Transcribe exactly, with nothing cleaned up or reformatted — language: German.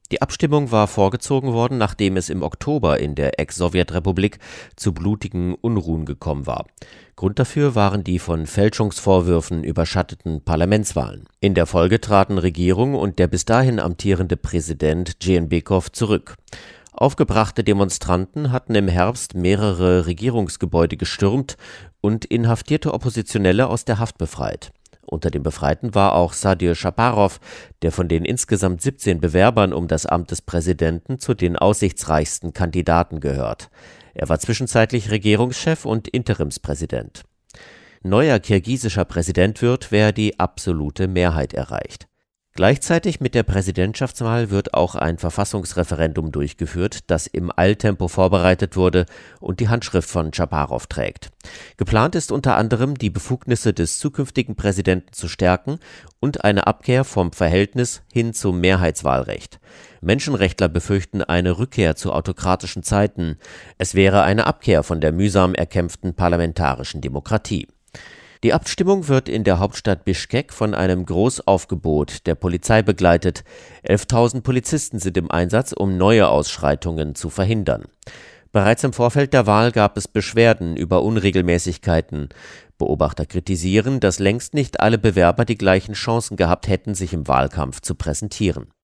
Die Abstimmung war vorgezogen worden, nachdem es im Oktober in der Ex-Sowjetrepublik zu blutigen Unruhen gekommen war. Grund dafür waren die von Fälschungsvorwürfen überschatteten Parlamentswahlen. In der Folge traten Regierung und der bis dahin amtierende Präsident Dschenbekov zurück. Aufgebrachte Demonstranten hatten im Herbst mehrere Regierungsgebäude gestürmt und inhaftierte Oppositionelle aus der Haft befreit. Unter den Befreiten war auch Sadyr Schaparov, der von den insgesamt siebzehn Bewerbern um das Amt des Präsidenten zu den aussichtsreichsten Kandidaten gehört. Er war zwischenzeitlich Regierungschef und Interimspräsident. Neuer kirgisischer Präsident wird, wer die absolute Mehrheit erreicht. Gleichzeitig mit der Präsidentschaftswahl wird auch ein Verfassungsreferendum durchgeführt, das im Eiltempo vorbereitet wurde und die Handschrift von Schaparov trägt. Geplant ist unter anderem, die Befugnisse des zukünftigen Präsidenten zu stärken und eine Abkehr vom Verhältnis hin zum Mehrheitswahlrecht. Menschenrechtler befürchten eine Rückkehr zu autokratischen Zeiten. Es wäre eine Abkehr von der mühsam erkämpften parlamentarischen Demokratie. Die Abstimmung wird in der Hauptstadt Bischkek von einem Großaufgebot der Polizei begleitet. elftausend Polizisten sind im Einsatz, um neue Ausschreitungen zu verhindern. Bereits im Vorfeld der Wahl gab es Beschwerden über Unregelmäßigkeiten. Beobachter kritisieren, dass längst nicht alle Bewerber die gleichen Chancen gehabt hätten, sich im Wahlkampf zu präsentieren.